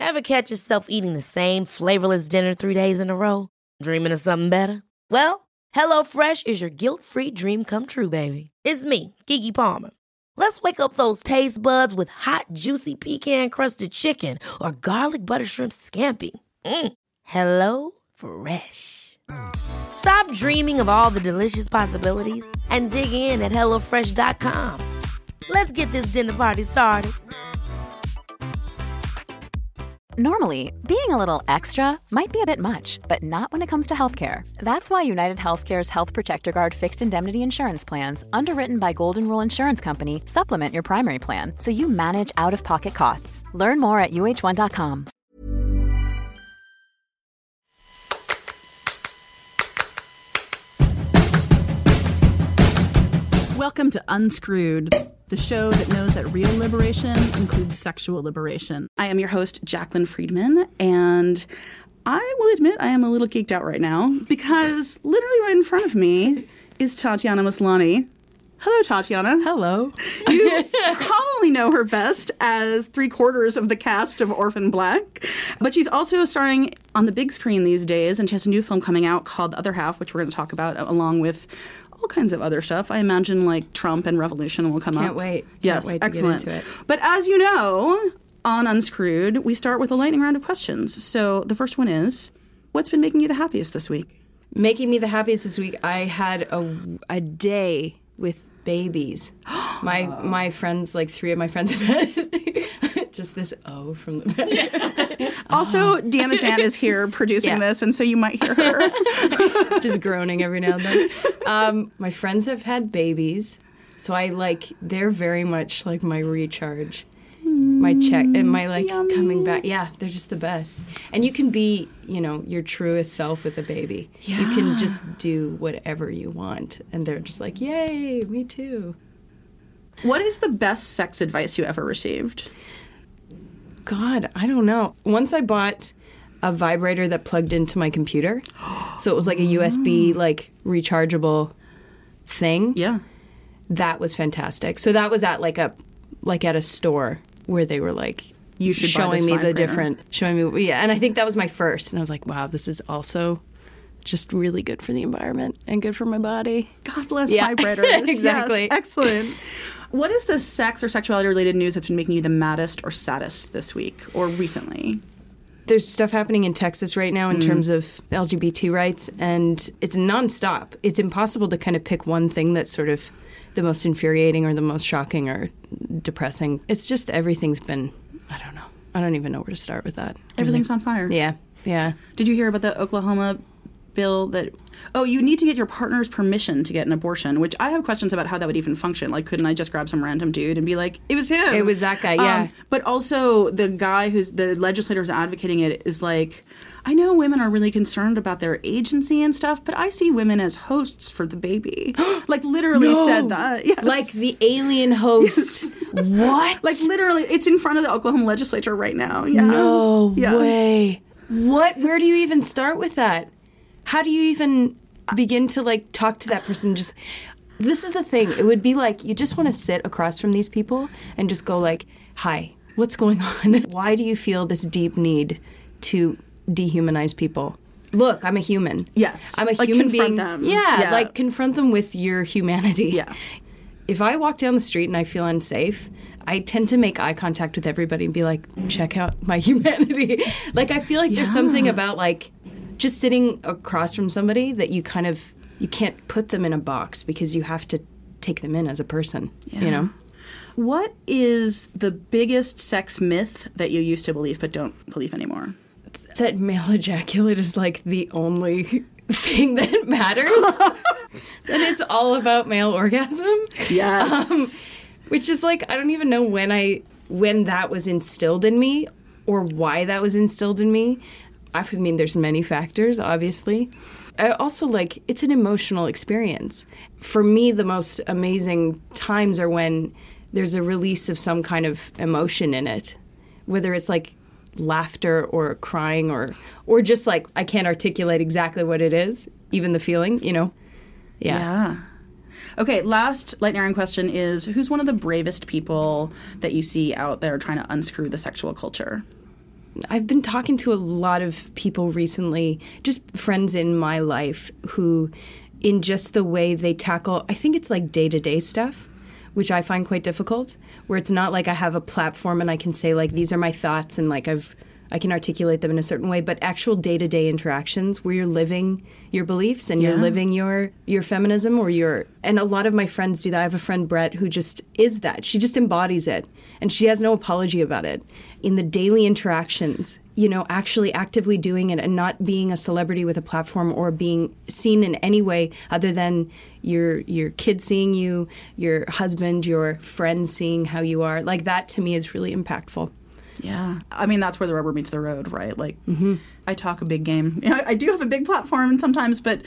Ever catch yourself eating the same flavorless dinner 3 days in a row? Dreaming of something better? Well, HelloFresh is your guilt-free dream come true, baby. It's me, Keke Palmer. Let's wake up those taste buds with hot, juicy pecan-crusted chicken or garlic butter shrimp scampi. Hello Fresh. Stop dreaming of all the delicious possibilities and dig in at HelloFresh.com. Let's get this dinner party started. Normally, being a little extra might be a bit much, but not when it comes to healthcare. That's why United Healthcare's Health Protector Guard fixed indemnity insurance plans, underwritten by Golden Rule Insurance Company, supplement your primary plan so you manage out-of-pocket costs. Learn more at UH1.com. Welcome to Unscrewed, the show that knows that real liberation includes sexual liberation. I am your host, Jaclyn Friedman, and I will admit I am a little geeked out right now because literally right in front of me is Tatiana Maslany. Hello, Tatiana. Hello. You probably know her best as 3/4 of the cast of Orphan Black, but she's also starring on the big screen these days, and she has a new film coming out called The Other Half, which we're going to talk about along with all kinds of other stuff. I imagine like Trump and Revolution will come up. Can't wait. Yes, Can't wait to excellent. get into it. But as you know, on Unscrewed, we start with a lightning round of questions. So the first one is, what's been making you the happiest this week? Making me the happiest this week, I had a day with babies. My friends, like 3 of my friends have had just this O from the bed. Also, Deanna Zan is here producing this, and so you might hear her. Just groaning every now and then. My friends have had babies, so they're very much like my recharge. My check and my yummy. coming back. Yeah, they're just the best. And you can be, your truest self with a baby. Yeah. You can just do whatever you want. And they're just like, yay, me too. What is the best sex advice you ever received? God, I don't know. Once I bought a vibrator that plugged into my computer. So it was like a USB, rechargeable thing. Yeah. That was fantastic. So that was at at a store where they were you should showing buy this me vibrator. and I think that was my first, and I was like, wow, this is also just really good for the environment and good for my body. God bless Yeah. vibrators. Exactly. Yes, excellent. What is the sex or sexuality related news that's been making you the maddest or saddest this week or recently? There's stuff happening in Texas right now in terms of LGBT rights, and it's nonstop. It's impossible to kind of pick one thing that's sort of the most infuriating or the most shocking or depressing. It's just everything's been, I don't know. I don't even know where to start with that. Everything's on fire. Yeah, yeah. Did you hear about the Oklahoma bill that, you need to get your partner's permission to get an abortion, which I have questions about how that would even function. Couldn't I just grab some random dude and be like, it was him? It was that guy, yeah. But also the guy who's the legislator who's advocating it is like, I know women are really concerned about their agency and stuff, but I see women as hosts for the baby. Literally said that. Yes. Like the alien host. Yes. What? Literally, it's in front of the Oklahoma legislature right now. Yeah. No Yeah. way. What? Where do you even start with that? How do you even begin to talk to that person? This is the thing. It would be you just want to sit across from these people and just go hi, what's going on? Why do you feel this deep need to dehumanize people? Look, I'm a human. Yes. I'm a human being. Them. Yeah, confront them with your humanity. Yeah. If I walk down the street and I feel unsafe, I tend to make eye contact with everybody and be like, check out my humanity. I feel like there's something about just sitting across from somebody that you can't put them in a box because you have to take them in as a person, What is the biggest sex myth that you used to believe but don't believe anymore? That male ejaculate is the only thing that matters. That it's all about male orgasm. Yes. Which is I don't even know when that was instilled in me or why that was instilled in me. I mean, there's many factors, obviously. I also it's an emotional experience. For me, the most amazing times are when there's a release of some kind of emotion in it, whether it's laughter or crying or just I can't articulate exactly what it is, even the feeling, Yeah. Okay, last lightning round question is, who's one of the bravest people that you see out there trying to unscrew the sexual culture? I've been talking to a lot of people recently, just friends in my life who, in just the way they tackle, I think it's like day-to-day stuff, which I find quite difficult, where it's not like I have a platform and I can say, like, these are my thoughts and, like, I can articulate them in a certain way, but actual day-to-day interactions where you're living your beliefs and you're living your feminism and a lot of my friends do that. I have a friend, Brett, who just is that. She just embodies it, and she has no apology about it. In the daily interactions, actually actively doing it and not being a celebrity with a platform or being seen in any way other than your kid seeing you, your husband, your friends seeing how you are. Like, that to me is really impactful. Yeah. I mean, that's where the rubber meets the road, right? Like, I talk a big game. I do have a big platform sometimes, but,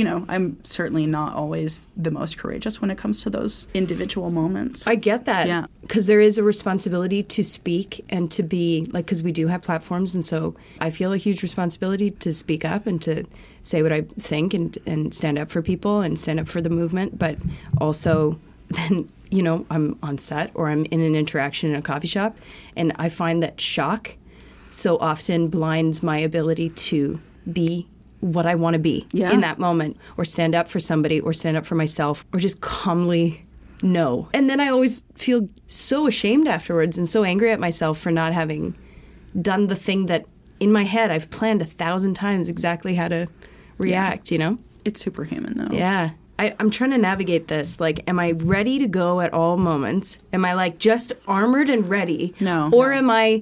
I'm certainly not always the most courageous when it comes to those individual moments. I get that. Yeah. Because there is a responsibility to speak and to be, like, because we do have platforms, and so I feel a huge responsibility to speak up and to say what I think and stand up for people and stand up for the movement, but also then I'm on set or I'm in an interaction in a coffee shop, and I find that shock so often blinds my ability to be what I want to be in that moment, or stand up for somebody, or stand up for myself, or just calmly know. And then I always feel so ashamed afterwards and so angry at myself for not having done the thing that in my head I've planned 1,000 times exactly how to react, It's superhuman, though. Yeah. I'm trying to navigate this. Like, am I ready to go at all moments? Am I, like, just armored and ready? No. Or am I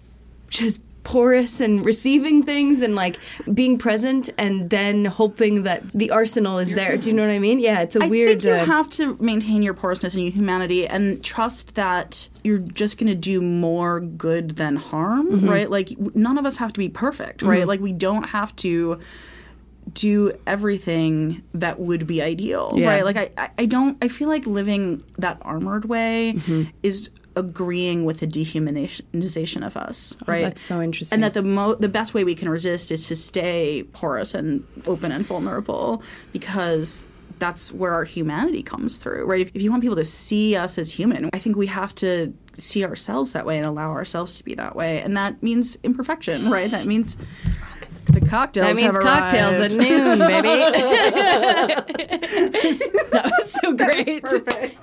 just porous and receiving things and, like, being present and then hoping that the arsenal is there? Do you know what I mean? Yeah, it's a weird... I think you have to maintain your porousness and your humanity and trust that you're just going to do more good than harm, right? Like, none of us have to be perfect, right? Like, we don't have to do everything that would be ideal, right? Like, I feel like living that armored way is agreeing with the dehumanization of us, right? That's so interesting. And that the best way we can resist is to stay porous and open and vulnerable, because that's where our humanity comes through, right? If you want people to see us as human, I think we have to see ourselves that way and allow ourselves to be that way. And that means imperfection, right? That means... The cocktails have arrived. That means cocktails at noon, baby. That was so great. Perfect.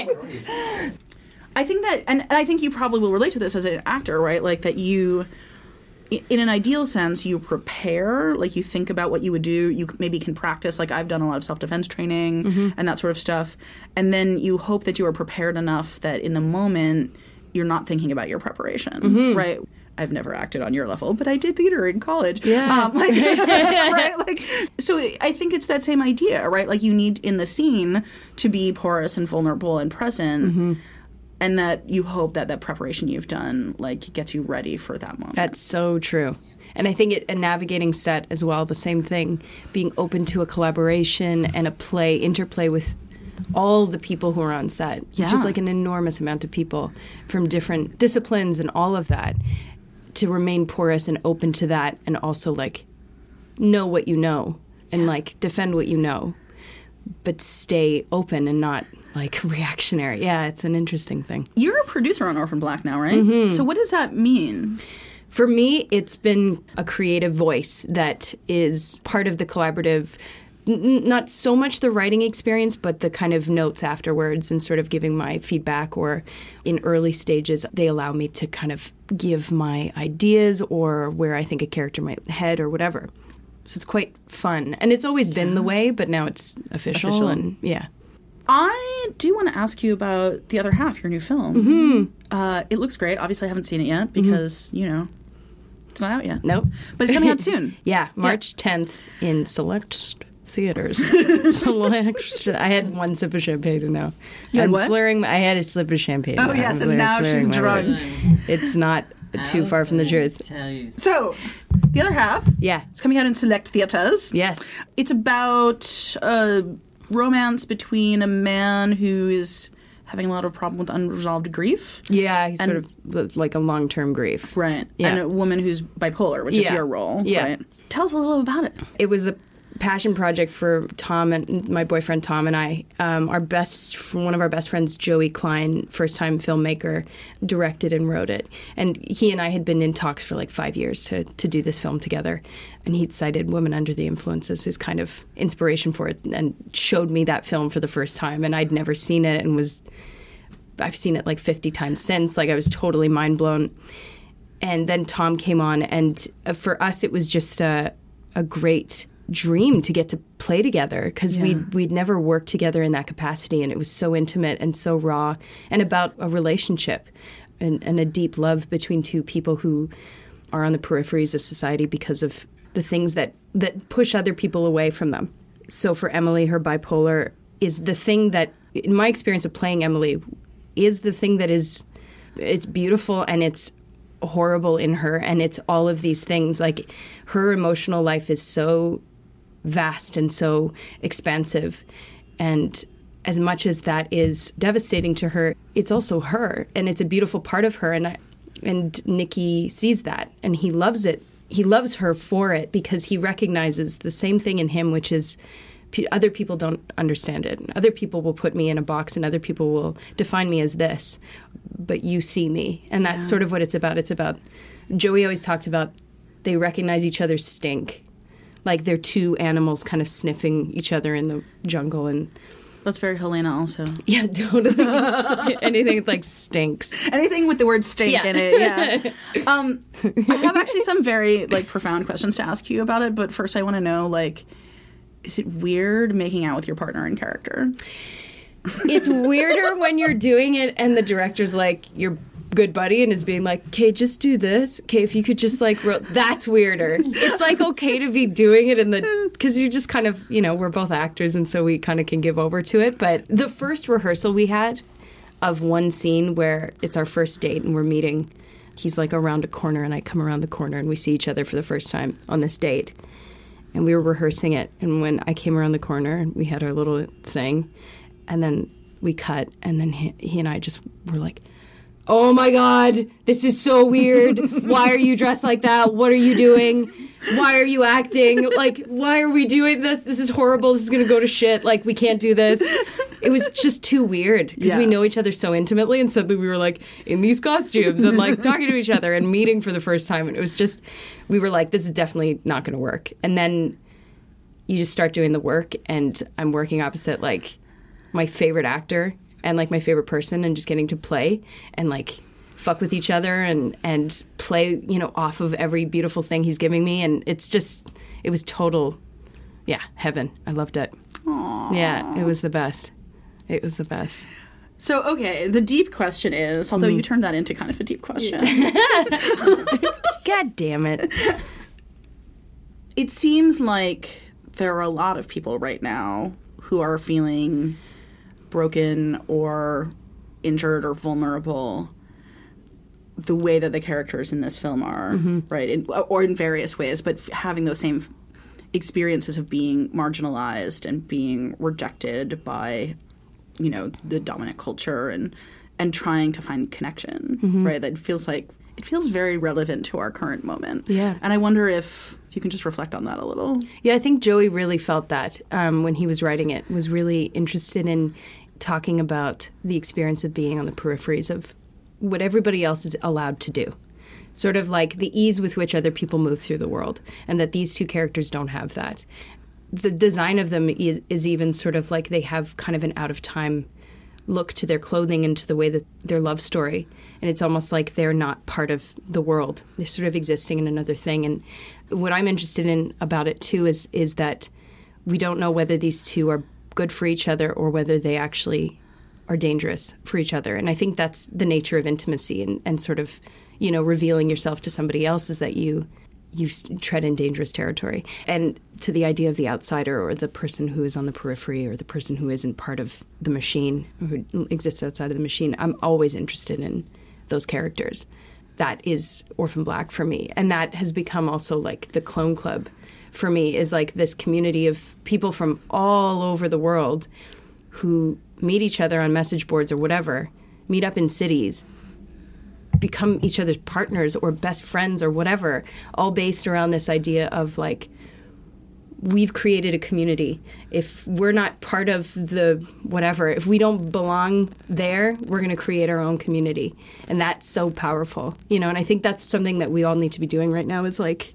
I think that, and I think you probably will relate to this as an actor, right? Like, that you, in an ideal sense, you prepare, like, you think about what you would do. You maybe can practice, like, I've done a lot of self-defense training and that sort of stuff. And then you hope that you are prepared enough that in the moment you're not thinking about your preparation, right? I've never acted on your level, but I did theater in college. Yeah. Right? Like, so I think it's that same idea, right? Like, you need in the scene to be porous and vulnerable and present, and that you hope that that preparation you've done, like, gets you ready for that moment. That's so true. And I think a navigating set as well, the same thing, being open to a collaboration and a interplay with all the people who are on set, which is like an enormous amount of people from different disciplines and all of that. To remain porous and open to that, and also, like, know what you know and like defend what you know, but stay open and not, like, reactionary. Yeah, it's an interesting thing. You're a producer on Orphan Black now, right? So what does that mean? For me, it's been a creative voice that is part of the collaborative. Not so much the writing experience, but the kind of notes afterwards and sort of giving my feedback, or in early stages, they allow me to kind of give my ideas or where I think a character might head or whatever. So it's quite fun. And it's always been the way, but now it's official. And I do want to ask you about the other half, your new film. It looks great. Obviously, I haven't seen it yet because, it's not out yet. Nope. But it's coming out soon. March 10th in select theaters. I had one sip of champagne to know. I'm what? Slurring. I had a sip of champagne. Oh, yes, and now she's drunk. It's not too far from the truth. So, the other half. Yeah. It's coming out in select theaters. Yes. It's about a romance between a man who is having a lot of problem with unresolved grief. Yeah, he's sort of like a long-term grief. Right. Yeah. And a woman who's bipolar, which is your role. Yeah. Right. Tell us a little about it. It was a passion project for Tom and my boyfriend Tom and I. One of our best friends, Joey Klein, first-time filmmaker, directed and wrote it. And he and I had been in talks for like 5 years to do this film together. And he'd cited Women Under the Influence as his kind of inspiration for it, and showed me that film for the first time. And I'd never seen it, and I've seen it like 50 times since. Like, I was totally mind blown. And then Tom came on, and for us, it was just a great dream to get to play together, because we'd never worked together in that capacity, and it was so intimate and so raw, and about a relationship and a deep love between two people who are on the peripheries of society because of the things that push other people away from them. So for Emily, her bipolar is the thing that, in my experience of playing Emily, is the thing that is, it's beautiful and it's horrible in her, and it's all of these things. Like, her emotional life is so vast and so expansive, and as much as that is devastating to her, it's also her, and it's a beautiful part of her, and Nicky sees that, and he loves it. He loves her for it, because he recognizes the same thing in him, which is other people don't understand it. Other people will put me in a box, and other people will define me as this, but you see me. And that's sort of what it's about. It's about, Joey always talked about, they recognize each other's stink. Like, they're two animals kind of sniffing each other in the jungle. And that's very Helena also. Yeah, totally. Anything like stinks. Anything with the word stink in it, yeah. I have actually some very, like, profound questions to ask you about it, but first I want to know, like, is it weird making out with your partner in character? It's weirder when you're doing it and the director's like your good buddy and is being like, okay, just do this. Okay, if you could just like, that's weirder. It's like okay to be doing it because you're just kind of, we're both actors, and so we kind of can give over to it. But the first rehearsal we had of one scene where it's our first date and we're meeting, he's like around a corner and I come around the corner and we see each other for the first time on this date. And we were rehearsing it, and when I came around the corner, we had our little thing, and then we cut, and then he and I just were like, oh my God, this is so weird. Why are you dressed like that? What are you doing? Why are you acting? Like, why are we doing this? This is horrible. This is going to go to shit. Like, we can't do this. It was just too weird, because we know each other so intimately, and suddenly we were like in these costumes and like talking to each other and meeting for the first time, and it was just, we were like, this is definitely not going to work. And then you just start doing the work, and I'm working opposite like my favorite actor and like my favorite person, and just getting to play and like fuck with each other and play, off of every beautiful thing he's giving me, and it was total, heaven. I loved it. Aww. Yeah, it was the best. It was the best. So, okay, the deep question is, although you turned that into kind of a deep question. God damn it. It seems like there are a lot of people right now who are feeling broken or injured or vulnerable the way that the characters in this film are, right? Or in various ways, but having those same experiences of being marginalized and being rejected by the dominant culture and trying to find connection, right? That feels very relevant to our current moment. Yeah. And I wonder if you can just reflect on that a little. Yeah, I think Joey really felt that when he was writing it, was really interested in talking about the experience of being on the peripheries of what everybody else is allowed to do. Sort of like the ease with which other people move through the world, and that these two characters don't have that. The design of them is even sort of like they have kind of an out-of-time look to their clothing and to the way that their love story. And it's almost like they're not part of the world. They're sort of existing in another thing. And what I'm interested in about it, too, is that we don't know whether these two are good for each other or whether they actually are dangerous for each other. And I think that's the nature of intimacy and sort of, revealing yourself to somebody else, is that you tread in dangerous territory. And to the idea of the outsider, or the person who is on the periphery, or the person who isn't part of the machine, or who exists outside of the machine, I'm always interested in those characters. That is Orphan Black for me. And that has become also like the Clone Club for me, is like this community of people from all over the world who meet each other on message boards or whatever, meet up in cities, become each other's partners or best friends or whatever, all based around this idea of like, we've created a community. If we're not part of the whatever, if we don't belong there, we're going to create our own community. And that's so powerful, and I think that's something that we all need to be doing right now is like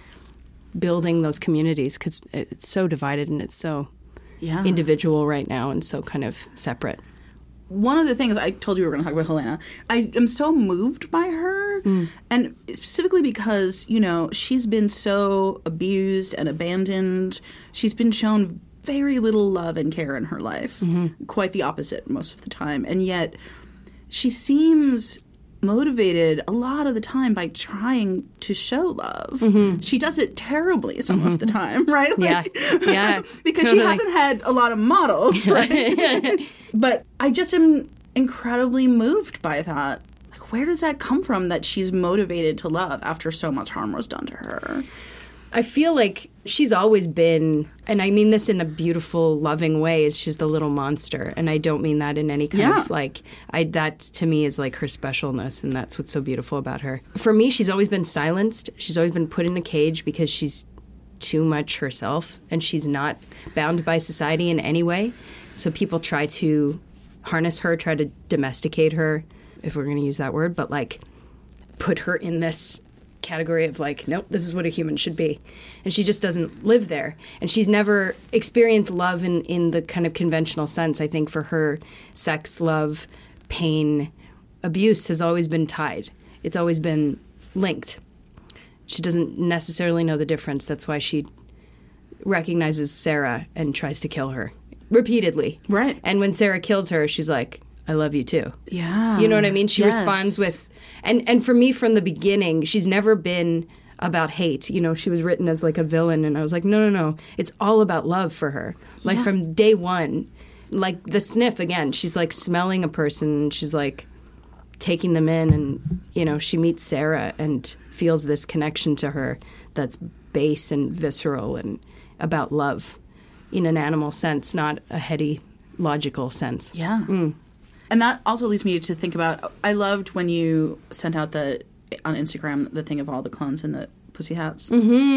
building those communities, because it's so divided and it's so individual right now and so kind of separate. One of the things I told you we were going to talk about Helena, I am so moved by her, and specifically because, she's been so abused and abandoned. She's been shown very little love and care in her life, quite the opposite most of the time. And yet she seems motivated a lot of the time by trying to show love. She does it terribly some of the time, right? Yeah. Because totally. she hasn't had a lot of models, right? But I just am incredibly moved by that. Like, where does that come from that she's motivated to love after so much harm was done to her? I feel like she's always been, and I mean this in a beautiful, loving way, is she's the little monster. And I don't mean that in any kind of that to me is like her specialness, and that's what's so beautiful about her. For me, she's always been silenced. She's always been put in a cage because she's too much herself, and she's not bound by society in any way. So people try to harness her, try to domesticate her, if we're going to use that word, but like put her in this category of like, nope, this is what a human should be. And she just doesn't live there. And she's never experienced love in the kind of conventional sense. I think for her, sex, love, pain, abuse has always been tied. It's always been linked. She doesn't necessarily know the difference. That's why she recognizes Sarah and tries to kill her repeatedly. Right. And when Sarah kills her, she's like, I love you too. Yeah. You know what I mean? She Yes. responds with... And for me, from the beginning, she's never been about hate. She was written as like a villain, and I was like, no. It's all about love for her. Like from day one, like the sniff again, she's like smelling a person, and she's like taking them in, and, she meets Sarah and feels this connection to her that's base and visceral and about love in an animal sense, not a heady, logical sense. Yeah. And that also leads me to think about, I loved when you sent out on Instagram the thing of all the clones and the pussy hats.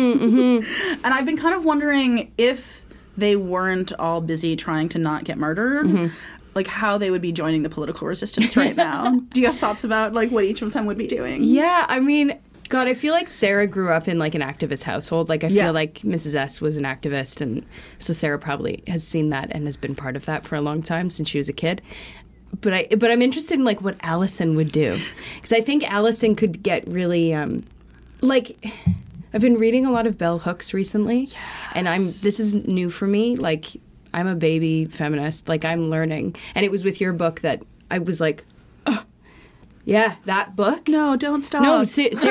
And I've been kind of wondering if they weren't all busy trying to not get murdered, like how they would be joining the political resistance right now. Do you have thoughts about like what each of them would be doing? Yeah, I mean, God, I feel like Sarah grew up in like an activist household. Like I feel like Mrs. S was an activist, and so Sarah probably has seen that and has been part of that for a long time since she was a kid. But I'm interested in like what Allison would do, because I think Allison could get really like, I've been reading a lot of Bell Hooks recently, and this is new for me. Like, I'm a baby feminist. Like, I'm learning, and it was with your book that I was like, oh, yeah, that book. No, don't stop. No, seriously.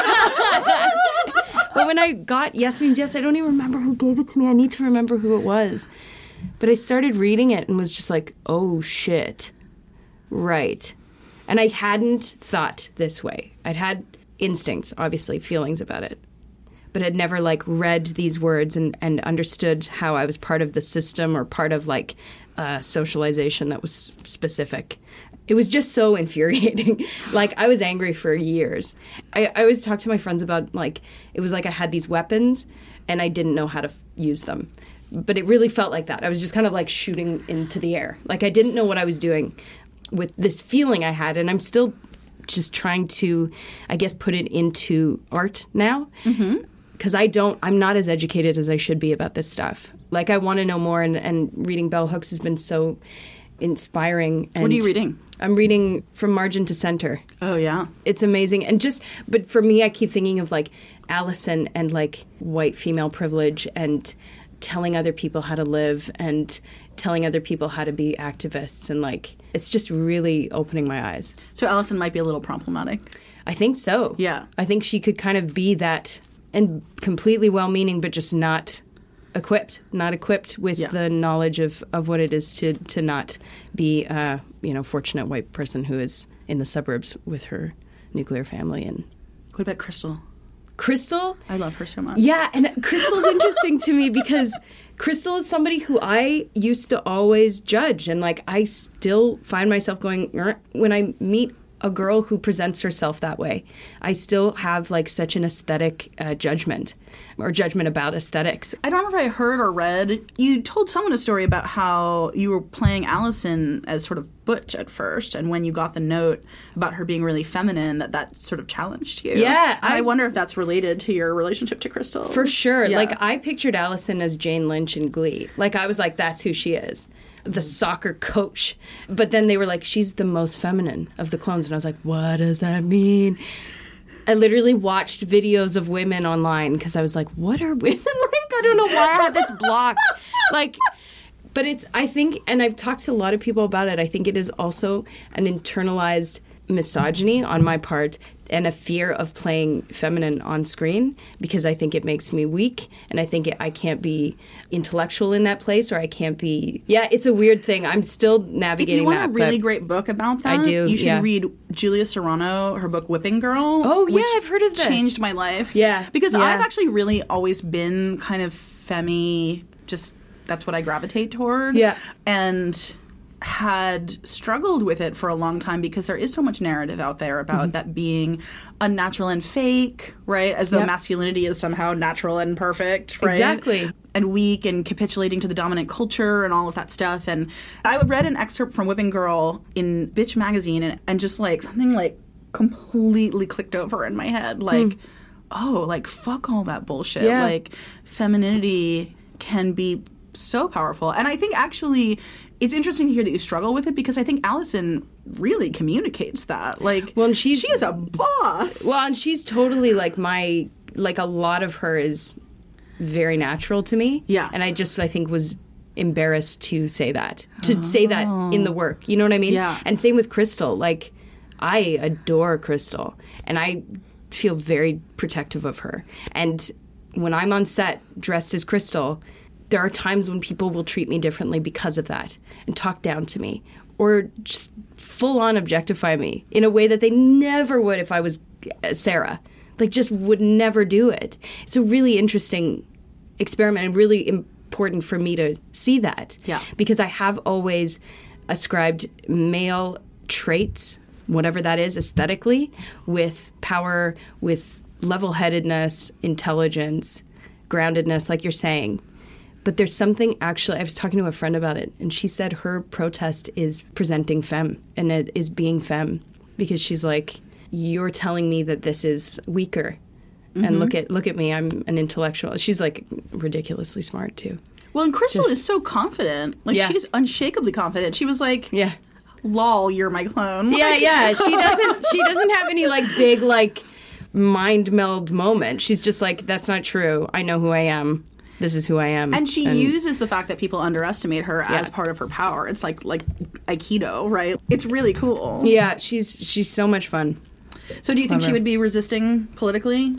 But when I got Yes Means Yes, I don't even remember who gave it to me. I need to remember who it was. But I started reading it and was just like, oh shit. Right. And I hadn't thought this way. I'd had instincts, obviously, feelings about it. But I'd never, like, read these words and understood how I was part of the system or part of, like, socialization that was specific. It was just so infuriating. Like, I was angry for years. I always talk to my friends about, like, it was like I had these weapons and I didn't know how to use them. But it really felt like that. I was just kind of, like, shooting into the air. Like, I didn't know what I was doing with this feeling I had, and I'm still just trying to, I guess, put it into art now. Because I'm not as educated as I should be about this stuff. Like, I want to know more, and reading Bell Hooks has been so inspiring. And what are you reading? I'm reading From Margin to Center. Oh, yeah. It's amazing. And but for me, I keep thinking of, like, Allison and, like, white female privilege and telling other people how to live and telling other people how to be activists, and, like, it's just really opening my eyes. So Allison might be a little problematic. I think so. Yeah. I think she could kind of be that, and completely well-meaning, but just not equipped with the knowledge of what it is to not be a fortunate white person who is in the suburbs with her nuclear family. And what about Crystal? Crystal? I love her so much. Yeah, and Crystal's interesting to me because Crystal is somebody who I used to always judge, and, like, I still find myself going, when I meet a girl who presents herself that way. I still have like such an aesthetic judgment about aesthetics. I don't remember if I heard or read, you told someone a story about how you were playing Allison as sort of butch at first, and when you got the note about her being really feminine, that sort of challenged you. Yeah. And I wonder if that's related to your relationship to Crystal. For sure. Yeah. Like, I pictured Allison as Jane Lynch in Glee. Like, I was like, that's who she is. The soccer coach. But then they were like, she's the most feminine of the clones. And I was like, what does that mean? I literally watched videos of women online because I was like, what are women like? I don't know why I had this block. Like, but it's, I think, and I've talked to a lot of people about it, I think it is also an internalized misogyny on my part and a fear of playing feminine on screen, because I think it makes me weak, and I think I can't be intellectual in that place, or I can't be... Yeah, it's a weird thing. I'm still navigating that. If you want a really great book about that, I do, you should read Julia Serrano, her book Whipping Girl. Oh, yeah, I've heard of this. Changed my life. Yeah. Because I've actually really always been kind of femmy, just that's what I gravitate toward. Yeah. And had struggled with it for a long time because there is so much narrative out there about that being unnatural and fake, right? As though masculinity is somehow natural and perfect, right? Exactly. And weak and capitulating to the dominant culture and all of that stuff. And I read an excerpt from Whipping Girl in Bitch magazine and just like something like completely clicked over in my head. Like, oh, like fuck all that bullshit. Yeah. Like femininity can be so powerful. And I think actually it's interesting to hear that you struggle with it, because I think Allison really communicates that. Like, well, and she is a boss. Well, and she's totally like a lot of her is very natural to me. Yeah. And I think was embarrassed to say that, say that in the work. You know what I mean? Yeah. And same with Crystal. Like, I adore Crystal, and I feel very protective of her. And when I'm on set dressed as Crystal, there are times when people will treat me differently because of that and talk down to me or just full-on objectify me in a way that they never would if I was Sarah. Like, just would never do it. It's a really interesting experiment and really important for me to see that. Yeah. Because I have always ascribed male traits, whatever that is, aesthetically, with power, with level-headedness, intelligence, groundedness, like you're saying. But there's something, actually, I was talking to a friend about it, and she said her protest is presenting femme, and it is being femme, because she's like, you're telling me that this is weaker, and look at me, I'm an intellectual. She's like ridiculously smart too. Well, and Crystal is so confident. Like, she's unshakably confident. She was like, lol, you're my clone. Like, Yeah. She doesn't have any like big like mind meld moment. She's just like, that's not true. I know who I am. This is who I am. And she uses the fact that people underestimate her as part of her power. It's like Aikido, right? It's really cool. Yeah, she's so much fun. So do you think she would be resisting politically?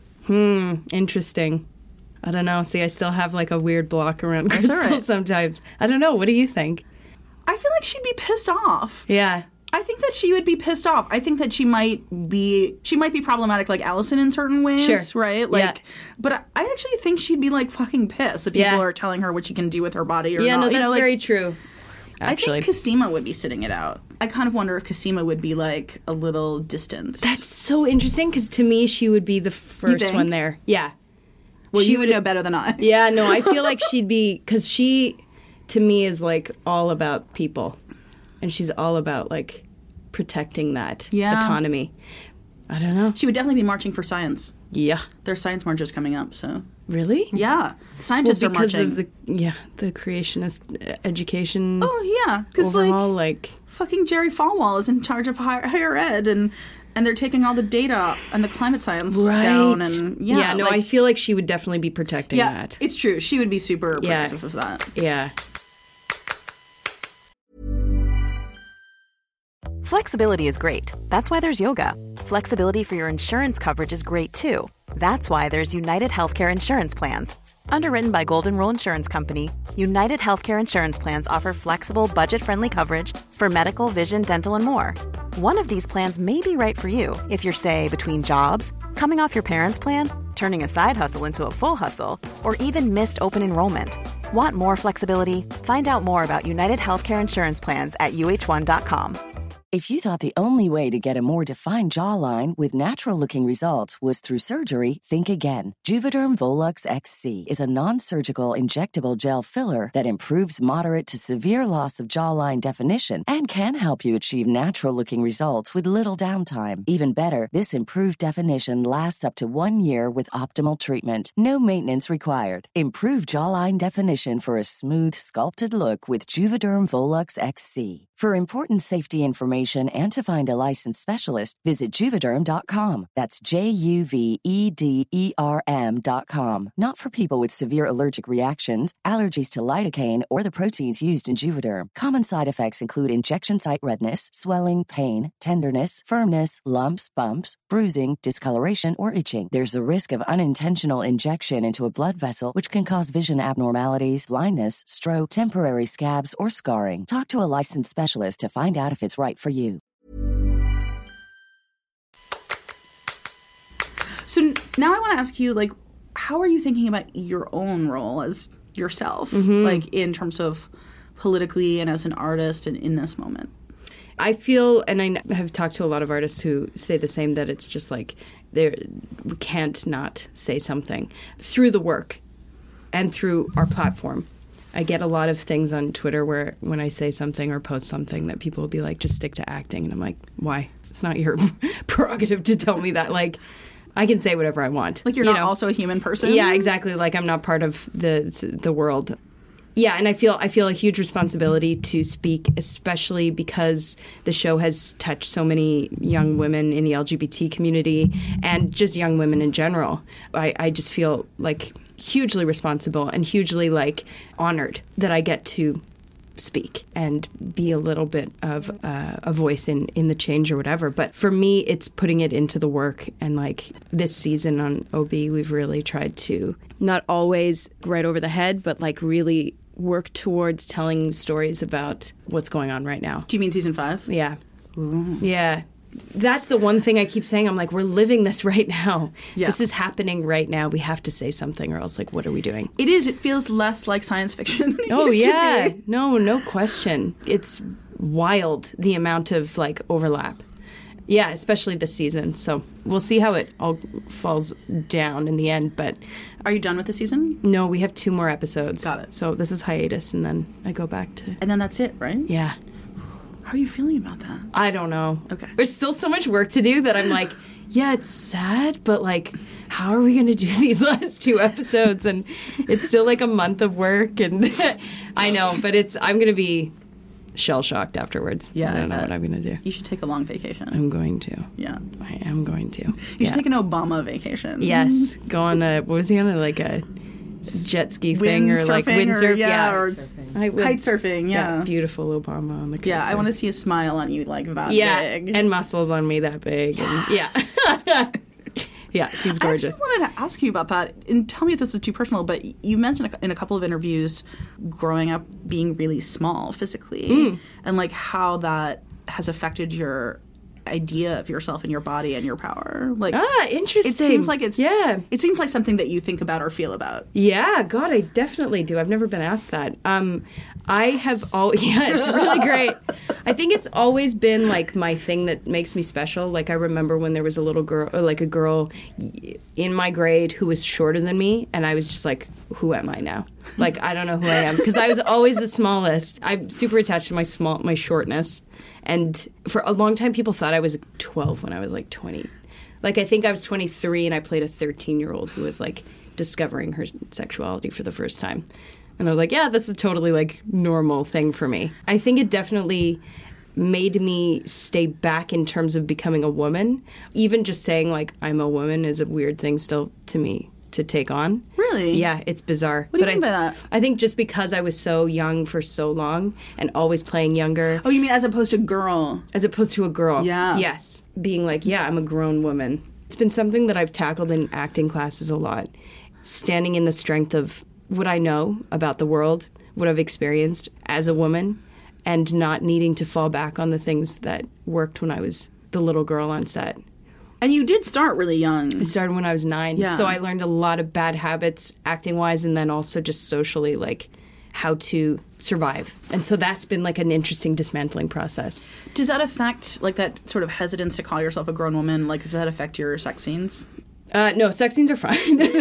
Interesting. I don't know. See, I still have like a weird block around Crystal sometimes. I don't know. What do you think? I feel like she'd be pissed off. Yeah. I think that she would be pissed off. I think that she might be problematic like Allison in certain ways, Sure. right? Like, but I actually think she'd be like fucking pissed that people are telling her what she can do with her body or not. Yeah, no, that's like, very true. Actually, I think Cosima would be sitting it out. I kind of wonder if Cosima would be like a little distanced. That's so interesting, because to me she would be the first one there. Yeah. Well, you would know better than I. Yeah, no, I feel like she'd be, because she, to me, is like all about people. And she's all about like protecting that autonomy. I don't know. She would definitely be marching for science. Yeah. There's science marches coming up, so. Really? Yeah. Scientists are marching. Because of the creationist education. Oh, yeah. Because like fucking Jerry Falwell is in charge of higher ed, and they're taking all the data and the climate science down. And I feel like she would definitely be protecting that. It's true. She would be super protective of that. Yeah. Flexibility is great. That's why there's yoga. Flexibility for your insurance coverage is great too. That's why there's United Healthcare Insurance Plans. Underwritten by Golden Rule Insurance Company, United Healthcare Insurance Plans offer flexible, budget-friendly coverage for medical, vision, dental, and more. One of these plans may be right for you if you're, say, between jobs, coming off your parents' plan, turning a side hustle into a full hustle, or even missed open enrollment. Want more flexibility? Find out more about United Healthcare Insurance Plans at UH1.com. If you thought the only way to get a more defined jawline with natural-looking results was through surgery, think again. Juvederm Volux XC is a non-surgical injectable gel filler that improves moderate to severe loss of jawline definition and can help you achieve natural-looking results with little downtime. Even better, this improved definition lasts up to 1 year with optimal treatment. No maintenance required. Improve jawline definition for a smooth, sculpted look with Juvederm Volux XC. For important safety information and to find a licensed specialist, visit Juvederm.com. That's JUVEDERM.com. Not for people with severe allergic reactions, allergies to lidocaine, or the proteins used in Juvederm. Common side effects include injection site redness, swelling, pain, tenderness, firmness, lumps, bumps, bruising, discoloration, or itching. There's a risk of unintentional injection into a blood vessel, which can cause vision abnormalities, blindness, stroke, temporary scabs, or scarring. Talk to a licensed specialist to find out if it's right for you. So now I want to ask you, like, how are you thinking about your own role as yourself, like in terms of politically and as an artist and in this moment? I feel, and I have talked to a lot of artists who say the same, that it's just like we can't not say something through the work and through our platform. I get a lot of things on Twitter where when I say something or post something that people will be like, just stick to acting. And I'm like, why? It's not your prerogative to tell me that. Like, I can say whatever I want. Like you're not also a human person? Yeah, exactly. Like I'm not part of the world. Yeah, and I feel a huge responsibility to speak, especially because the show has touched so many young women in the LGBT community and just young women in general. I just feel like hugely responsible and hugely like honored that I get to speak and be a little bit of a voice in the change or whatever. But for me, it's putting it into the work. And like this season on OB, we've really tried to not always right over the head, but like really work towards telling stories about what's going on right now. Do you mean season 5? Yeah. Ooh. Yeah. That's the one thing I keep saying. I'm like, we're living this right now. Yeah. This is happening right now. We have to say something or else, like, what are we doing? It is. It feels less like science fiction than it used to be. No question. It's wild, the amount of, like, overlap. Yeah, especially this season. So we'll see how it all falls down in the end. But are you done with the season? No, we have 2 more episodes. Got it. So this is hiatus, and then I go back to... And then that's it, right? Yeah. How are you feeling about that? I don't know. Okay. There's still so much work to do that I'm like, yeah, it's sad, but like, how are we going to do these last 2 episodes? And it's still like a month of work, and I know, but I'm going to be shell-shocked afterwards. Yeah, I don't know what I'm going to do. You should take a long vacation. I'm going to. Yeah. I am going to. You should take an Obama vacation. Yes. Go on what was he on? Like a jet ski thing or like windsurf? Or kite surfing, yeah. Beautiful Obama on the kite Yeah, I want to see a smile on you like that big. And muscles on me that big. And, yeah, he's gorgeous. I actually wanted to ask you about that, and tell me if this is too personal, but you mentioned in a couple of interviews growing up being really small physically, and like how that has affected your idea of yourself and your body and your power. Like, interesting. It seems like it seems like something that you think about or feel about. Yeah, God, I definitely do. I've never been asked that. I have it's really great. I think it's always been like my thing that makes me special. Like I remember when there was a little girl, or like a girl in my grade who was shorter than me, and I was just like, who am I now? Like, I don't know who I am, because I was always the smallest. I'm super attached to my shortness. And for a long time, people thought I was 12 when I was like 20. Like, I think I was 23 and I played a 13-year-old who was like discovering her sexuality for the first time. And I was like, yeah, this is a totally like normal thing for me. I think it definitely made me stay back in terms of becoming a woman. Even just saying like I'm a woman is a weird thing still to me to take on. Really? Yeah, it's bizarre. What do you mean by that? I think just because I was so young for so long and always playing younger. Oh, you mean as opposed to girl? As opposed to a girl. Yeah. Yes. Being like, yeah, I'm a grown woman. It's been something that I've tackled in acting classes a lot. Standing in the strength of what I know about the world, what I've experienced as a woman, and not needing to fall back on the things that worked when I was the little girl on set. And you did start really young. I started when I was 9. Yeah. So I learned a lot of bad habits acting-wise, and then also just socially, like how to survive. And so that's been like an interesting dismantling process. Does that affect, like, that sort of hesitance to call yourself a grown woman? Like, does that affect your sex scenes? No, sex scenes are fine.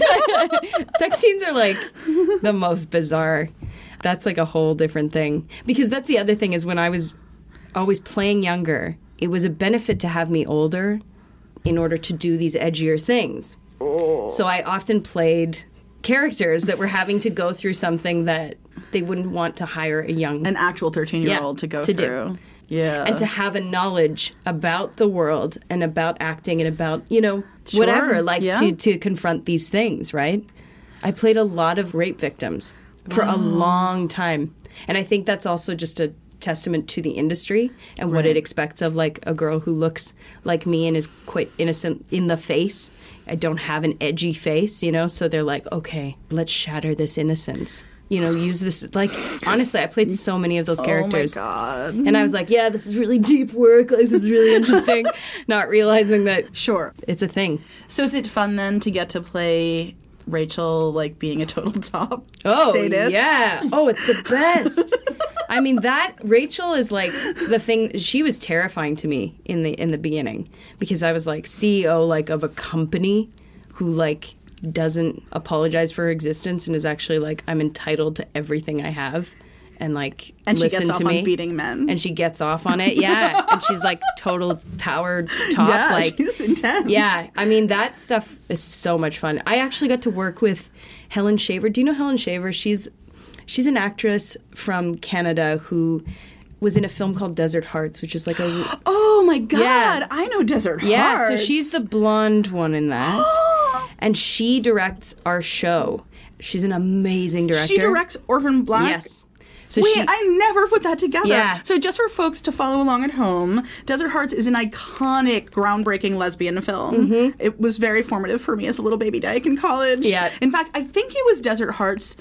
Sex scenes are like the most bizarre. That's like a whole different thing. Because that's the other thing is when I was always playing younger, it was a benefit to have me older in order to do these edgier things. Oh. So I often played characters that were having to go through something that they wouldn't want to hire an actual 13-year-old to go through. Do. Yeah. And to have a knowledge about the world and about acting and about, you know, whatever, like to confront these things, right? I played a lot of rape victims for a long time. And I think that's also just a testament to the industry and what it expects of, like, a girl who looks like me and is quite innocent in the face. I don't have an edgy face, you know, so they're like, okay, let's shatter this innocence. You know, use this, like, honestly, I played so many of those characters. Oh, my God. And I was like, yeah, this is really deep work. Like, this is really interesting. Not realizing that it's a thing. So is it fun, then, to get to play Rachel, like, being a total top sadist? Yeah. Oh, it's the best. I mean, that Rachel is like the thing. She was terrifying to me in the beginning because I was like CEO, like, of a company who, like, doesn't apologize for her existence and is actually like, I'm entitled to everything I have, and like, and listen she gets off to me. on beating men, and she gets off on it. Yeah. And she's like total power top. Yeah, like, she's intense. Yeah, I mean, that stuff is so much fun. I actually got to work with Helen Shaver. Do you know Helen Shaver? She's an actress from Canada who was in a film called Desert Hearts, which is like a... Oh, my God. I know Desert Hearts. Yeah, so she's the blonde one in that. And she directs our show. She's an amazing director. She directs Orphan Black? Yes. So I never put that together. Yeah. So just for folks to follow along at home, Desert Hearts is an iconic, groundbreaking lesbian film. Mm-hmm. It was very formative for me as a little baby dyke in college. Yeah. In fact, I think it was Desert Hearts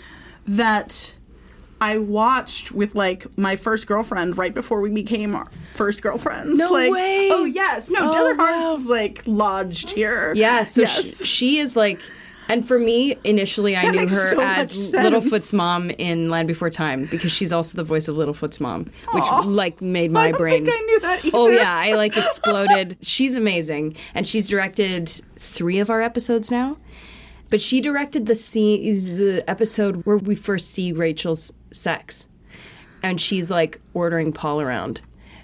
that I watched with, like, my first girlfriend right before we became our first girlfriends. No way. Oh, yes. No, Desert Hearts is, like, lodged here. Yeah, so she is, like... And for me, initially, I knew her as Littlefoot's mom in Land Before Time because she's also the voice of Littlefoot's mom, which, like, made my brain... I don't think I knew that either. Oh, yeah, I, like, exploded. She's amazing. And she's directed 3 of our episodes now. But she directed the episode where we first see Rachel's sex. And she's, like, ordering Paul around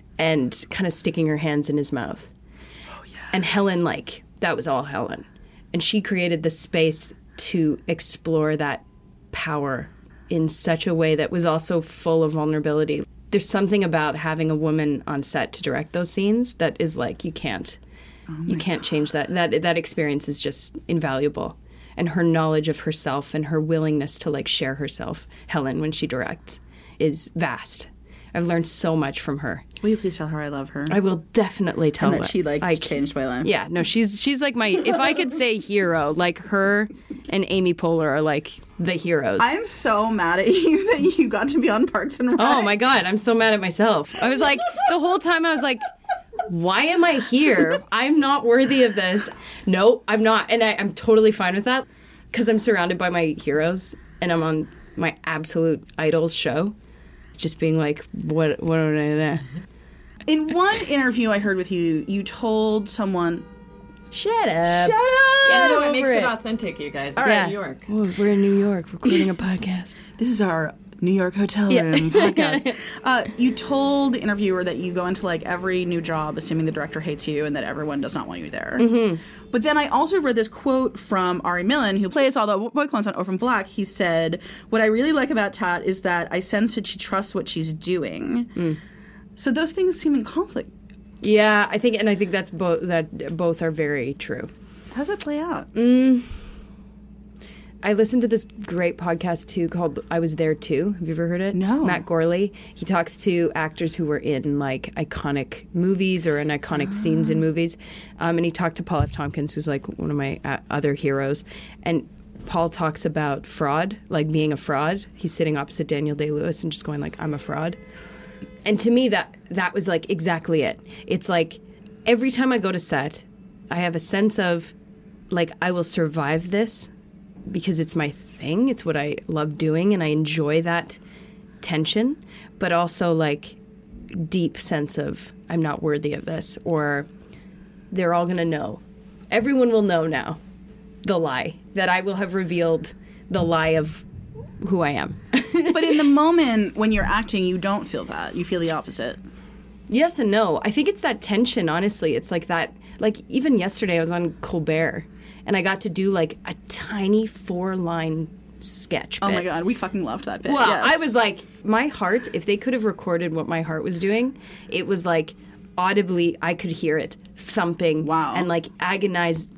and kind of sticking her hands in his mouth. Oh, yes. And Helen, like, that was all Helen. And she created the space to explore that power in such a way that was also full of vulnerability. There's something about having a woman on set to direct those scenes that is like, you can't change that. That experience is just invaluable. And her knowledge of herself and her willingness to, like, share herself, Helen, when she directs, is vast. I've learned so much from her. Will you please tell her I love her? I will definitely tell her. And that she, like, changed my life. Yeah, no, she's like my, if I could say hero, like, her and Amy Poehler are, like, the heroes. I'm so mad at you that you got to be on Parks and Rec. Oh, my God, I'm so mad at myself. I was like, the whole time I was like, why am I here? I'm not worthy of this. No, I'm not. And I'm totally fine with that because I'm surrounded by my heroes and I'm on my absolute idols show. Just being like, what In one interview I heard with you, you told someone... Shut up. Yeah, no, it makes it authentic, you guys. We're in New York. Oh, we're in New York recording a podcast. This is our New York hotel room podcast. You told the interviewer that you go into, like, every new job assuming the director hates you and that everyone does not want you there. Mm-hmm. But then I also read this quote from Ari Millen, who plays all the boy clones on Orphan Black. He said, "What I really like about Tat is that I sense that she trusts what she's doing." Mm. So those things seem in conflict. Yeah, I think that's both are very true. How does that play out? I listened to this great podcast, too, called I Was There, Too. Have you ever heard it? No. Matt Gorley. He talks to actors who were in, like, iconic movies or in iconic scenes in movies. And he talked to Paul F. Tompkins, who's, like, one of my other heroes. And Paul talks about fraud, like being a fraud. He's sitting opposite Daniel Day-Lewis and just going, like, I'm a fraud. And to me, that was, like, exactly it. It's like every time I go to set, I have a sense of, like, I will survive this because it's my thing. It's what I love doing, and I enjoy that tension, but also like deep sense of I'm not worthy of this, or they're all going to know. Everyone will know now the lie, that I will have revealed the lie of who I am. But in the moment when you're acting, you don't feel that. You feel the opposite. Yes and no. I think it's that tension, honestly. It's like that, like even yesterday I was on Colbert and I got to do like a tiny 4-line sketch bit. Oh my God, we fucking loved that bit. Well, yes. I was like, my heart, if they could have recorded what my heart was doing, it was like audibly, I could hear it thumping. Wow. And like agonized.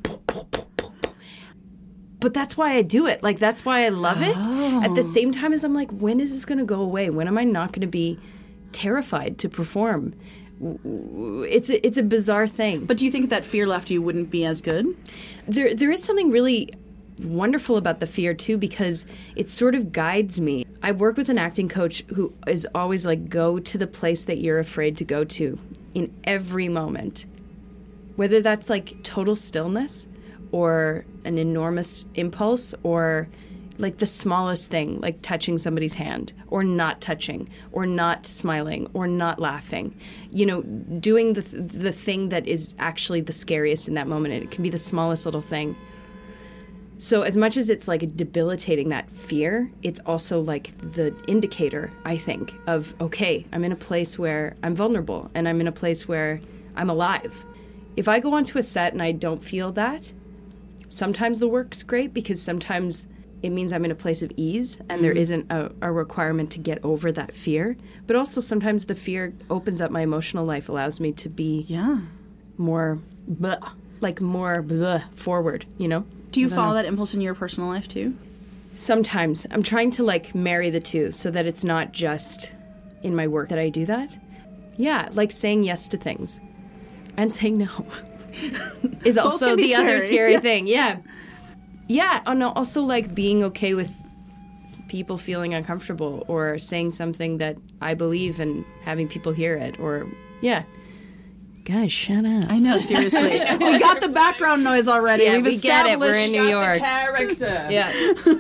But that's why I do it. Like, that's why I love it. At the same time as I'm like, when is this going to go away? When am I not going to be terrified to perform? It's a bizarre thing. But do you think that fear left you wouldn't be as good? There is something really wonderful about the fear, too, because it sort of guides me. I work with an acting coach who is always like, go to the place that you're afraid to go to in every moment. Whether that's like total stillness or an enormous impulse or like the smallest thing, like touching somebody's hand or not touching or not smiling or not laughing. You know, doing the thing that is actually the scariest in that moment. And it can be the smallest little thing. So as much as it's like debilitating that fear, it's also like the indicator, I think, of, okay, I'm in a place where I'm vulnerable and I'm in a place where I'm alive. If I go onto a set and I don't feel that, sometimes the work's great because sometimes it means I'm in a place of ease and there isn't a requirement to get over that fear. But also sometimes the fear opens up my emotional life, allows me to be more forward, you know? Do you follow that impulse in your personal life too? Sometimes. I'm trying to like marry the two so that it's not just in my work that I do that. Yeah, like saying yes to things and saying no is also the other scary thing. Yeah. Yeah, and also like being okay with people feeling uncomfortable or saying something that I believe and having people hear it or, yeah. Guys, shut up. I know, seriously. We got the background noise already. Yeah, we get it. We're in New York. Character. Yeah.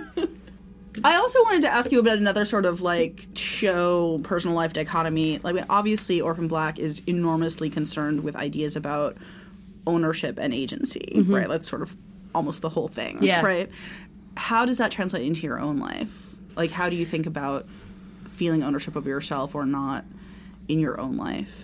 I also wanted to ask you about another sort of like show personal life dichotomy. Like, obviously, Orphan Black is enormously concerned with ideas about ownership and agency, right? That's sort of almost the whole thing, right? How does that translate into your own life? Like, how do you think about feeling ownership of yourself or not in your own life?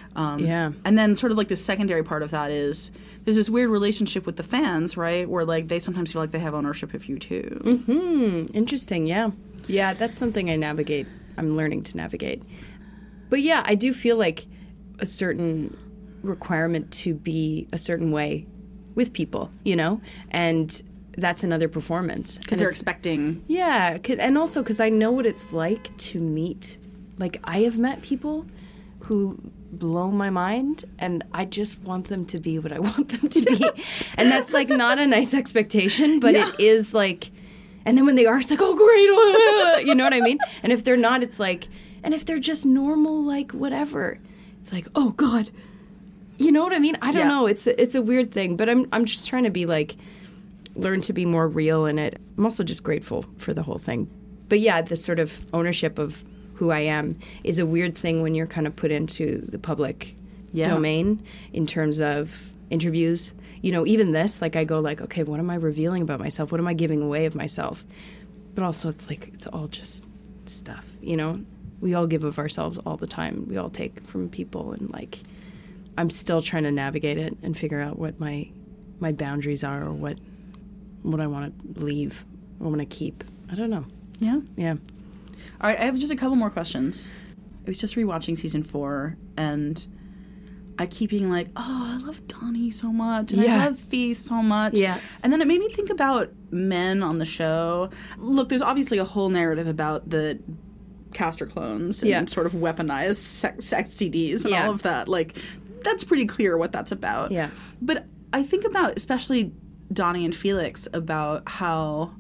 And then sort of like the secondary part of that is there's this weird relationship with the fans, right? Where like they sometimes feel like they have ownership of you too. Mm-hmm. Interesting, yeah. Yeah, that's something I navigate. I'm learning to navigate. But yeah, I do feel like a certain requirement to be a certain way with people, you know? And that's another performance. Because they're expecting. Yeah, and also because I know what it's like to meet. Like, I have met people who blow my mind, and I just want them to be what I want them to be. And that's, like, not a nice expectation, but it is, like... And then when they are, it's like, oh, great! You know what I mean? And if they're not, it's like... And if they're just normal, like, whatever, it's like, oh, God. You know what I mean? I don't know. It's a weird thing, but I'm just trying to be, like... learn to be more real in it. I'm also just grateful for the whole thing. But yeah, the sort of ownership of who I am is a weird thing when you're kind of put into the public domain in terms of interviews. You know, even this, like I go like, okay, what am I revealing about myself? What am I giving away of myself? But also it's like, it's all just stuff, you know? We all give of ourselves all the time. We all take from people, and like, I'm still trying to navigate it and figure out what my boundaries are or what I want to leave or want to keep. I don't know. Yeah. All right, I have just a couple more questions. I was just rewatching season 4, and I keep being like, oh, I love Donnie so much, and I love Fee so much. Yeah. And then it made me think about men on the show. Look, there's obviously a whole narrative about the Castor clones and sort of weaponized STDs and all of that. Like, that's pretty clear what that's about. Yeah. But I think about, especially Donnie and Felix, about how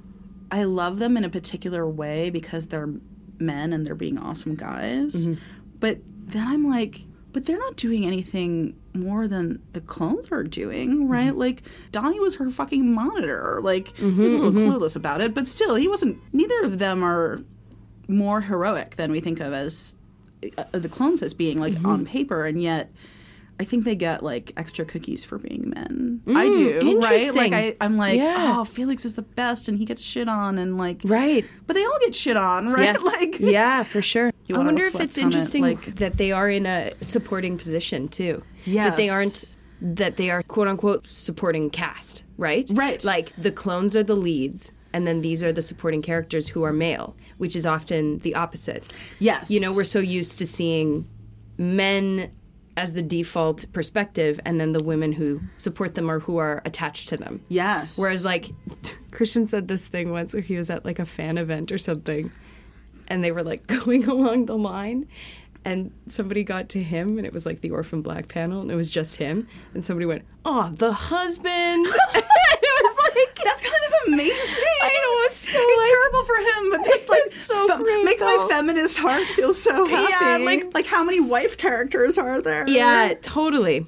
I love them in a particular way because they're men and they're being awesome guys. Mm-hmm. But then I'm like, but they're not doing anything more than the clones are doing, right? Mm-hmm. Like, Donnie was her fucking monitor. Like, he was a little clueless about it, but still, he wasn't, neither of them are more heroic than we think of as the clones as being, like, on paper, and yet I think they get, like, extra cookies for being men. I do, right? Like, I'm like, oh, Felix is the best, and he gets shit on, and, like... Right. But they all get shit on, right? Yes. Like, yeah, for sure. I wonder if it's interesting that they are in a supporting position, too. Yes. That they are, quote-unquote, supporting cast, right? Right. Like, the clones are the leads, and then these are the supporting characters who are male, which is often the opposite. Yes. You know, we're so used to seeing men as the default perspective, and then the women who support them or who are attached to them. Yes. Whereas, like, Christian said this thing once where he was at, like, a fan event or something, and they were, like, going along the line, and somebody got to him, and it was, like, the Orphan Black panel, and it was just him, and somebody went, "Oh, the husband!" And it was like... That's kind of amazing. I know, it was so, it's terrible for him, but it's, like, so great, makes my feminist heart feel so happy. Yeah, like how many wife characters are there? Yeah, totally.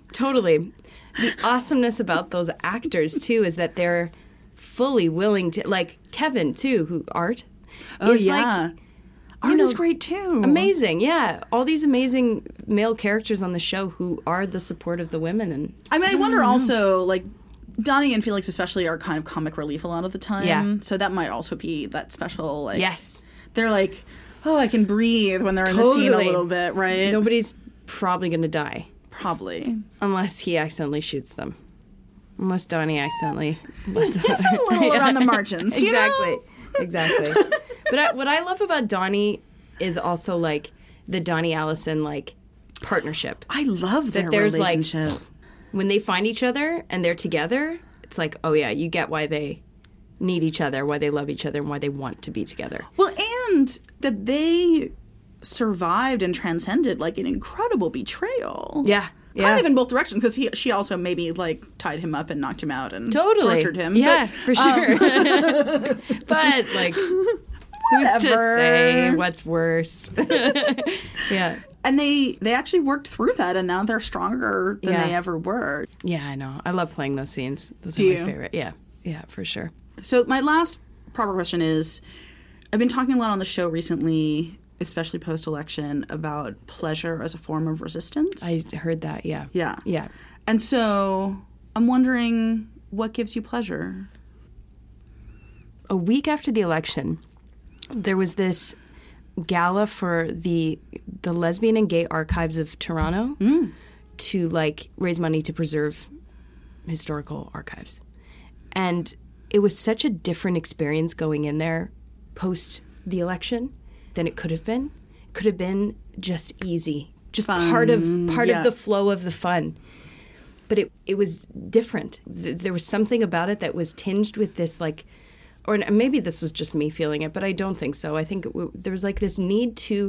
The awesomeness about those actors, too, is that they're fully willing to... Like, Kevin, too, who Art... Oh, is yeah. Like, Art is great, too. Amazing, yeah. All these amazing male characters on the show who are the support of the women. And I mean, I wonder also, like, Donnie and Felix especially are kind of comic relief a lot of the time. Yeah. So that might also be that special, like... Yes. They're like, oh, I can breathe when they're in the scene a little bit, right? Nobody's probably going to die. Probably. Unless he accidentally shoots them. Unless Donnie accidentally... Just a little around the margins, you know? Exactly. But what I love about Donnie is also, like, the Donnie-Allison, like, partnership. I love their relationship. Like, when they find each other and they're together, it's like, oh, yeah, you get why they need each other, why they love each other, and why they want to be together. Well, and that they survived and transcended, like, an incredible betrayal. Yeah. Kind of in both directions, because she also maybe, like, tied him up and knocked him out and tortured him. Yeah, for sure. But, like, who's to say what's worse? Yeah. And they actually worked through that, and now they're stronger than they ever were. Yeah, I know. I love playing those scenes. Those are my favorite. Yeah, for sure. So my last proper question is, I've been talking a lot on the show recently, especially post-election, about pleasure as a form of resistance. I heard that, yeah. Yeah. And so I'm wondering, what gives you pleasure? A week after the election, there was this gala for the Lesbian and Gay Archives of Toronto to, like, raise money to preserve historical archives. And it was such a different experience going in there post the election than it could have been. It could have been just easy, just fun. part of the flow of the fun. But it was different. There was something about it that was tinged with this, like, or maybe this was just me feeling it, but I don't think so. I think there was, like, this need to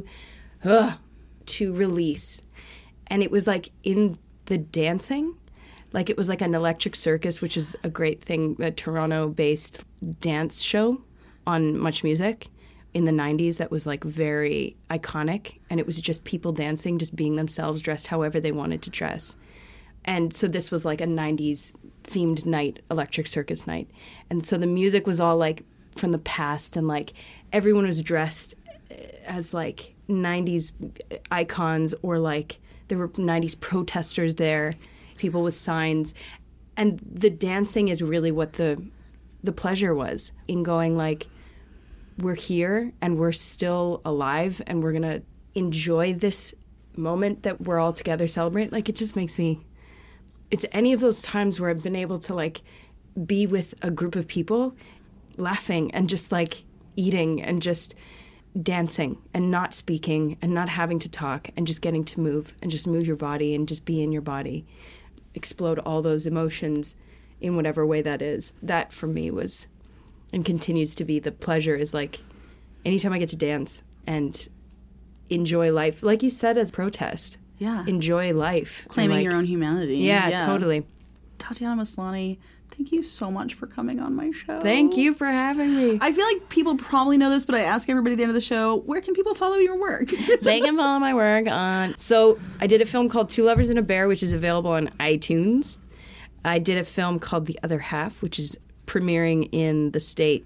release. And it was, like, in the dancing. Like, it was like an Electric Circus, which is a great thing, a Toronto-based dance show on Much Music in the 90s that was, like, very iconic. And it was just people dancing, just being themselves, dressed however they wanted to dress. And so this was, like, a 90s themed night, Electric Circus night. And so the music was all, like, from the past, and, like, everyone was dressed as, like, 90s icons, or, like, there were 90s protesters there, people with signs. And the dancing is really what the pleasure was, in going, like, we're here and we're still alive and we're going to enjoy this moment that we're all together celebrating. Like, it just makes me... It's any of those times where I've been able to, like, be with a group of people laughing and just, like, eating and just dancing and not speaking and not having to talk and just getting to move and just move your body and just be in your body. Explode all those emotions in whatever way that is. That, for me, was and continues to be the pleasure, is, like, anytime I get to dance and enjoy life. Like you said, as protest. Yeah. Enjoy life. Claiming your own humanity. Yeah, totally. Tatiana Maslany, thank you so much for coming on my show. Thank you for having me. I feel like people probably know this, but I ask everybody at the end of the show, where can people follow your work? They can follow my work on... So I did a film called Two Lovers and a Bear, which is available on iTunes. I did a film called The Other Half, which is premiering in the States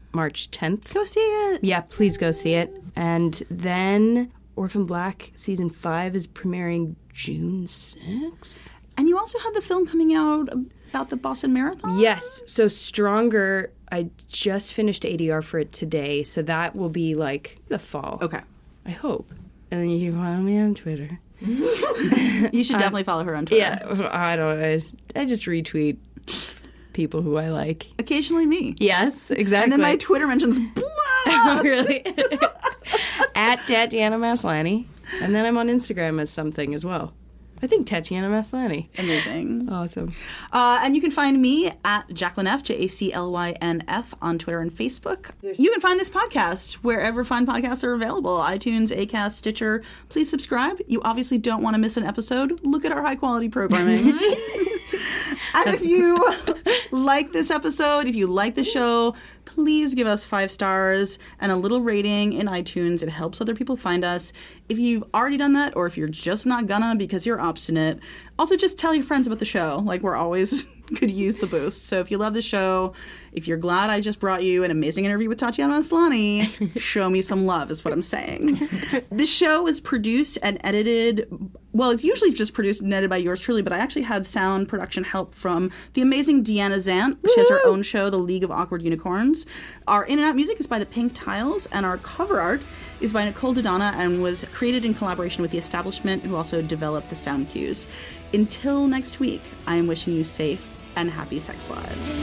March 10th. Go see it. Yeah, please go see it. And then Orphan Black Season 5 is premiering June 6th. And you also have the film coming out about the Boston Marathon? Yes. So Stronger, I just finished ADR for it today, so that will be like the fall. Okay. I hope. And then you can follow me on Twitter. You should definitely follow her on Twitter. Yeah, I just retweet people who I like. Occasionally me. Yes, exactly. And then my Twitter mentions blow up. Really? At Tatiana Maslany. And then I'm on Instagram as something as well. I think Tatiana Maslany. Amazing. Awesome. And you can find me at Jaclyn F, JACLYNF on Twitter and Facebook. You can find this podcast wherever fine podcasts are available. iTunes, Acast, Stitcher. Please subscribe. You obviously don't want to miss an episode. Look at our high quality programming. And if you like this episode, if you like the show, please give us 5 stars and a little rating in iTunes. It helps other people find us. If you've already done that, or if you're just not gonna because you're obstinate, also just tell your friends about the show. Like, we're always could use the boost. So if you love the show, if you're glad I just brought you an amazing interview with Tatiana Maslany, show me some love is what I'm saying. This show is produced and edited, well, it's usually just produced and edited by yours truly, but I actually had sound production help from the amazing Deanna Zant. She has her own show, The League of Awkward Unicorns. Our in and out music is by The Pink Tiles, and our cover art is by Nicole Dodonna and was created in collaboration with The Establishment, who also developed the sound cues. Until next week, I am wishing you safe and happy sex lives.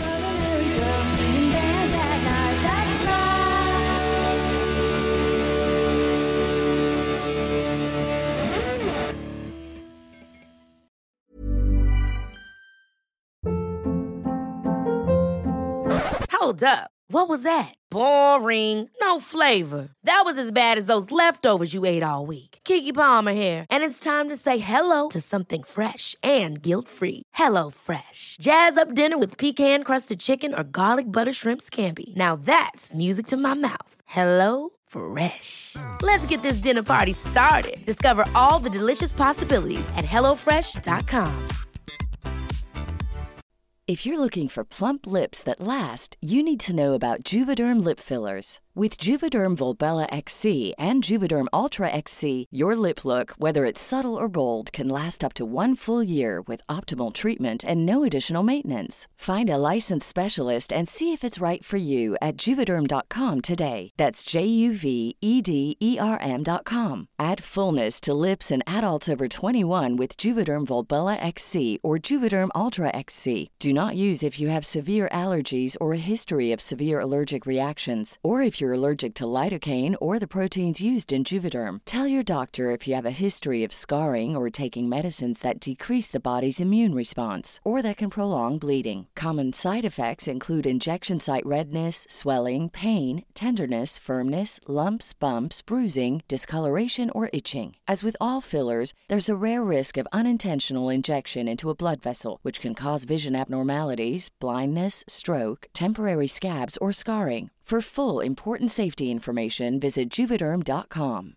Hold up. What was that? Boring. No flavor. That was as bad as those leftovers you ate all week. Keke Palmer here, and it's time to say hello to something fresh and guilt-free. Hello Fresh. Jazz up dinner with pecan-crusted chicken or garlic butter shrimp scampi. Now that's music to my mouth. Hello Fresh. Let's get this dinner party started. Discover all the delicious possibilities at HelloFresh.com. If you're looking for plump lips that last, you need to know about Juvederm lip fillers. With Juvederm Volbella XC and Juvederm Ultra XC, your lip look, whether it's subtle or bold, can last up to 1 full year with optimal treatment and no additional maintenance. Find a licensed specialist and see if it's right for you at Juvederm.com today. That's JUVEDERM.com. Add fullness to lips in adults over 21 with Juvederm Volbella XC or Juvederm Ultra XC. Do not use if you have severe allergies or a history of severe allergic reactions, or if you're allergic to lidocaine or the proteins used in Juvederm. Tell your doctor if you have a history of scarring or taking medicines that decrease the body's immune response or that can prolong bleeding. Common side effects include injection site redness, swelling, pain, tenderness, firmness, lumps, bumps, bruising, discoloration, or itching. As with all fillers, there's a rare risk of unintentional injection into a blood vessel, which can cause vision abnormalities, blindness, stroke, temporary scabs, or scarring. For full, important safety information, visit Juvederm.com.